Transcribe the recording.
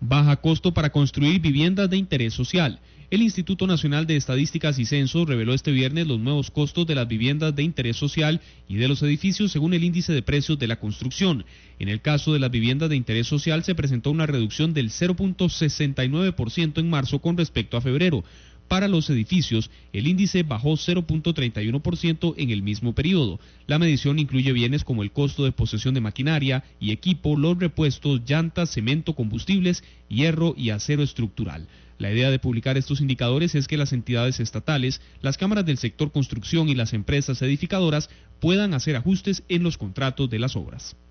Baja costo para construir viviendas de interés social. El Instituto Nacional de Estadísticas y Censos reveló este viernes los nuevos costos de las viviendas de interés social y de los edificios según el índice de precios de la construcción. En el caso de las viviendas de interés social se presentó una reducción del 0.69% en marzo con respecto a febrero. Para los edificios, el índice bajó 0.31% en el mismo periodo. La medición incluye bienes como el costo de posesión de maquinaria y equipo, los repuestos, llantas, cemento, combustibles, hierro y acero estructural. La idea de publicar estos indicadores es que las entidades estatales, las cámaras del sector construcción y las empresas edificadoras puedan hacer ajustes en los contratos de las obras.